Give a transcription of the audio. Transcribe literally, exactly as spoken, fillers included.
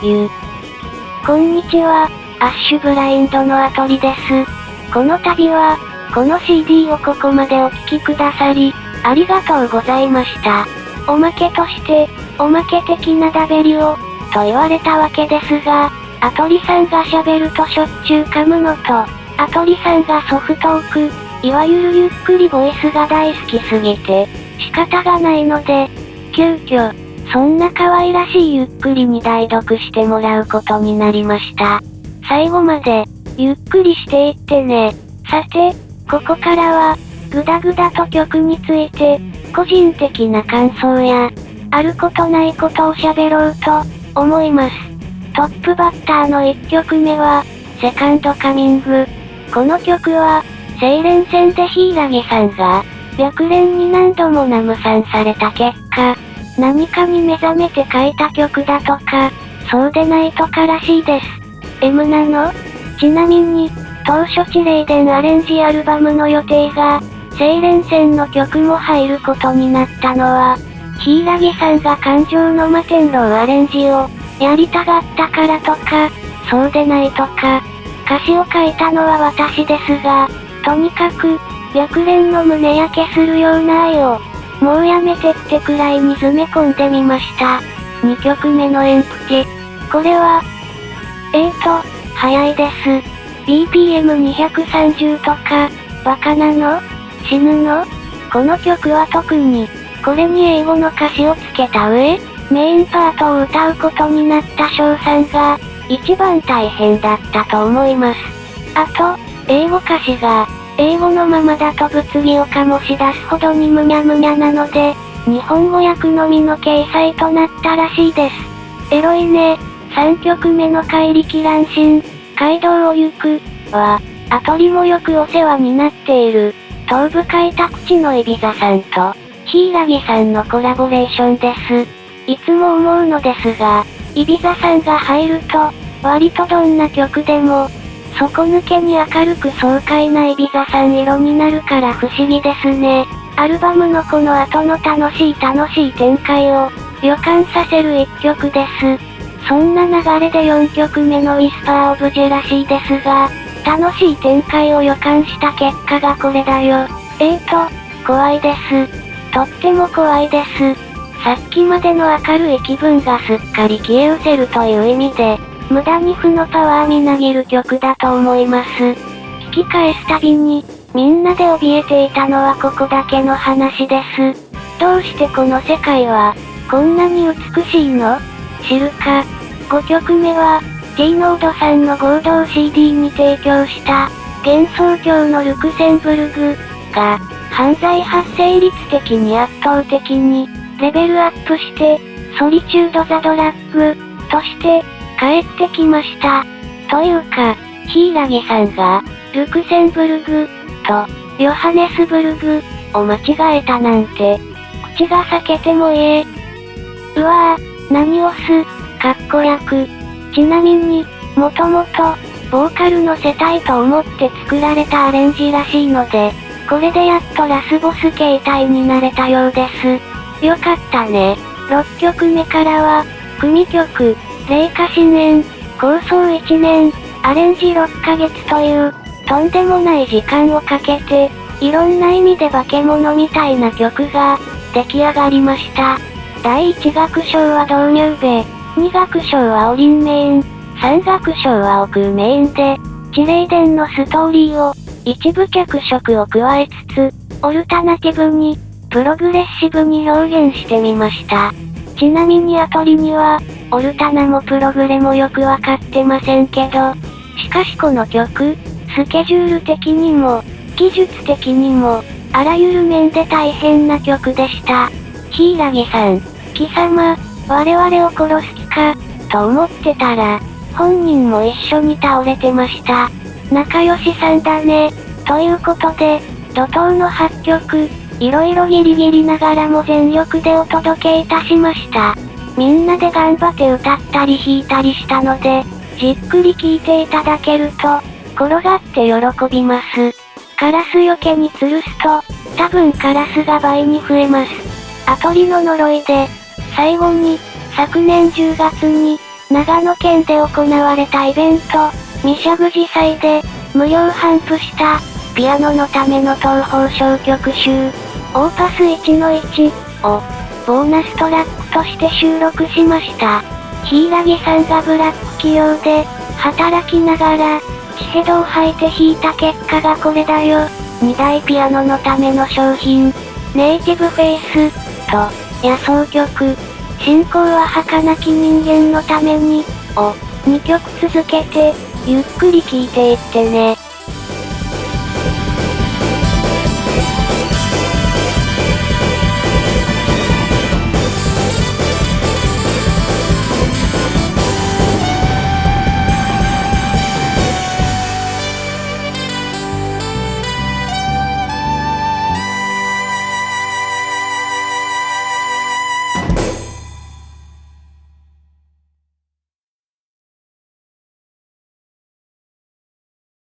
ゆ。こんにちは、アッシュブラインドのアトリです。この度は、この シーディー をここまでお聴きくださり、ありがとうございました。おまけとして、おまけ的なダベリを、と言われたわけですが、アトリさんが喋るとしょっちゅう噛むのと、アトリさんがソフトーク、いわゆるゆっくりボイスが大好きすぎて、仕方がないので、急遽、そんな可愛らしいゆっくりに代読してもらうことになりました。最後まで、ゆっくりしていってね。さて、ここからは、ぐだぐだと曲について、個人的な感想や、あることないことを喋ろうと、思います。トップバッターのいっきょくめは、セカンドカミング。この曲は、清廉戦で柊さんが、白蓮に何度もナムさんされた結果、何かに目覚めて書いた曲だとか、そうでないとからしいです。M なの？ちなみに、当初地霊伝アレンジアルバムの予定が、清廉戦の曲も入ることになったのは、柊さんが感情の摩天楼アレンジを、やりたがったからとか、そうでないとか、歌詞を書いたのは私ですが、とにかく、白蓮の胸焼けするような愛を、もうやめてってくらいに詰め込んでみました。にきょくめのエンプティ。これは、えーと、早いです。ビーピーエムにひゃくさんじゅう とか、バカなの？死ぬの？この曲は特に、これに英語の歌詞をつけた上、メインパートを歌うことになった翔さんが、一番大変だったと思います。あと、英語歌詞が、英語のままだと物議を醸し出すほどにむにゃむにゃなので、日本語訳のみの掲載となったらしいです。エロいね。さんきょくめの怪力乱心、街道を行く、は、アトリもよくお世話になっている、東部開拓地のイビザさんと、柊さんのコラボレーションです。いつも思うのですが、イビザさんが入ると、割とどんな曲でも、底抜けに明るく爽快なイビザさん色になるから不思議ですね。アルバムのこの後の楽しい楽しい展開を、予感させる一曲です。そんな流れでよんきょくめのウィスパーオブジェらしいですが、楽しい展開を予感した結果がこれだよ。えーと、怖いです。とっても怖いです。さっきまでの明るい気分がすっかり消え失せるという意味で、無駄に負のパワーみなぎる曲だと思います。聞き返すたびに、みんなで怯えていたのはここだけの話です。どうしてこの世界は、こんなに美しいの？知るか。ごきょくめは、T ノードさんの合同 シーディー に提供した、幻想郷のルクセンブルグが、犯罪発生率的に圧倒的に、レベルアップして、ソリチュード・ザ・ドラッグ、として、帰ってきました。というか、柊さんが、ルクセンブルグ、と、ヨハネスブルグ、を間違えたなんて、口が裂けても言え。うわぁ、何をす、かっこ役。ちなみに、もともと、ボーカル乗せたいと思って作られたアレンジらしいので、これでやっとラスボス形態になれたようです。よかったね。ろっきょくめからは、組曲、麗華新年、構想いちねん、アレンジろっかげつという、とんでもない時間をかけて、いろんな意味で化け物みたいな曲が、出来上がりました。だいいち楽章は導入部、に楽章はオリンメイン、さん楽章はオクーメインで、地霊伝のストーリーを、一部脚色を加えつつ、オルタナティブに、プログレッシブに表現してみました。ちなみにアトリには、オルタナもプログレもよくわかってませんけど、しかしこの曲、スケジュール的にも、技術的にも、あらゆる面で大変な曲でした。柊さん、貴様、我々を殺す気か、と思ってたら、本人も一緒に倒れてました。仲良しさんだね。ということで、怒涛のはっきょく、いろいろギリギリながらも全力でお届けいたしました。みんなで頑張って歌ったり弾いたりしたので、じっくり聴いていただけると、転がって喜びます。カラスよけに吊るすと、多分カラスが倍に増えます。アトリの呪いで、最後に、昨年じゅうがつに、 長野県で行われたイベント、ミシャグジ祭で、無料頒布した、ピアノのための東方小曲集、オーパスいちのいちを、ボーナストラックとして収録しました。柊さんがブラック企業で、働きながら、血ヘドを吐いて弾いた結果がこれだよ。にだいピアノのための商品、ネイティブフェイス、と、野草曲、信仰は儚き人間のために、を、にきょく続けて、ゆっくり聴いていってね。